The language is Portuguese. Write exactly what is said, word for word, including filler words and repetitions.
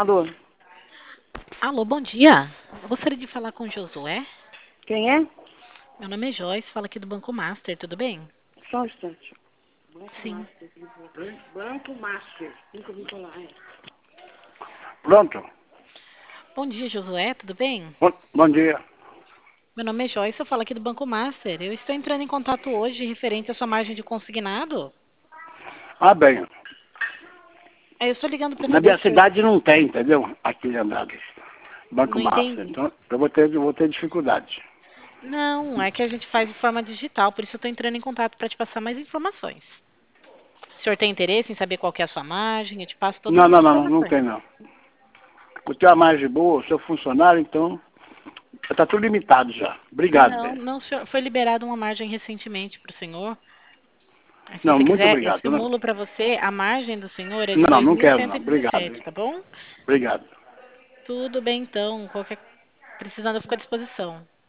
Alô, Alô, bom dia. Eu gostaria de falar com o Josué. quem é? Meu nome é Joyce, falo aqui do Banco Master, tudo bem? Só um instante. Branco Sim. Master. Branco, Branco Master. Nunca ouvi falar. É. Pronto. Bom dia, Josué, tudo bem? Bom, bom dia. Meu nome é Joyce, eu falo aqui do Banco Master. Eu estou entrando em contato hoje referente à sua margem de consignado. Ah, bem. Aí eu estou ligando para Na saber minha se o senhor... cidade não tem, entendeu? Aqui em Andrade. Banco Não Master. entendi. Então, eu vou ter, eu vou ter dificuldade. Não, é que a gente faz de forma digital, por isso eu estou entrando em contato para te passar mais informações. O senhor tem interesse em saber qual que é a sua margem? Eu te passo todas Não, as não, não, não, não informações. tem não. Eu tenho a margem boa, eu sou funcionário, então está tudo limitado já. Obrigado, Não, bem. não, senhor. Foi liberada uma margem recentemente para o senhor. Aí, se Não, você muito quiser, eu obrigado. Não, simulo para você. A margem do senhor é de não, dois não mil quero cento não. e Obrigado. dezessete, tá bom? Obrigado. Tudo bem, então. Qualquer... Precisando, eu fico à disposição.